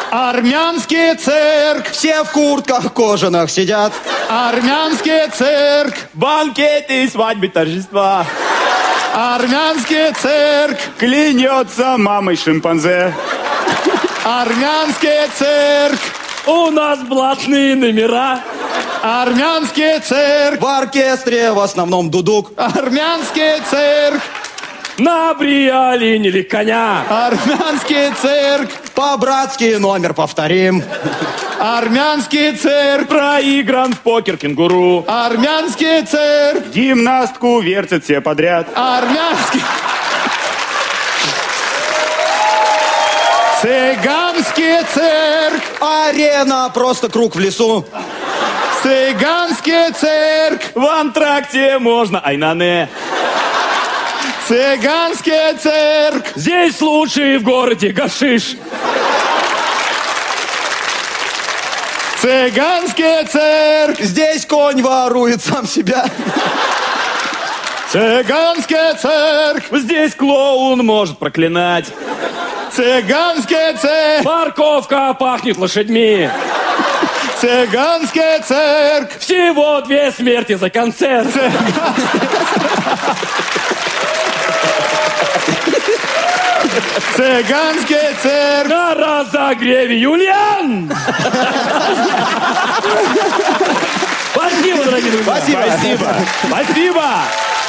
Армянский цирк. Все в куртках кожаных сидят. Армянский цирк. Банкеты, свадьбы, торжества. Армянский цирк. Клянется мамой шимпанзе. Армянский цирк. У нас блатные номера. Армянский цирк. В оркестре в основном дудук. Армянский цирк. На бриолине или коня. Армянский цирк. По-братски номер повторим. Армянский цирк. Проигран в покер кенгуру. Армянский цирк. Гимнастку вертят все подряд. Армянский. Цыганский цирк. Арена, просто круг в лесу. Цыганский цирк. В антракте можно айнане. Цыганский цирк. Здесь лучший в городе гашиш. Цыганский цирк. Здесь конь ворует сам себя. Цыганский цирк. Здесь клоун может проклинать. Цыганский цирк. Парковка пахнет лошадьми. Цыганский цирк. Всего 2 смерти за концерт. Цыганский цирк. На разогреве, Юлиан! Спасибо, дорогие друзья. Спасибо. Спасибо. Спасибо.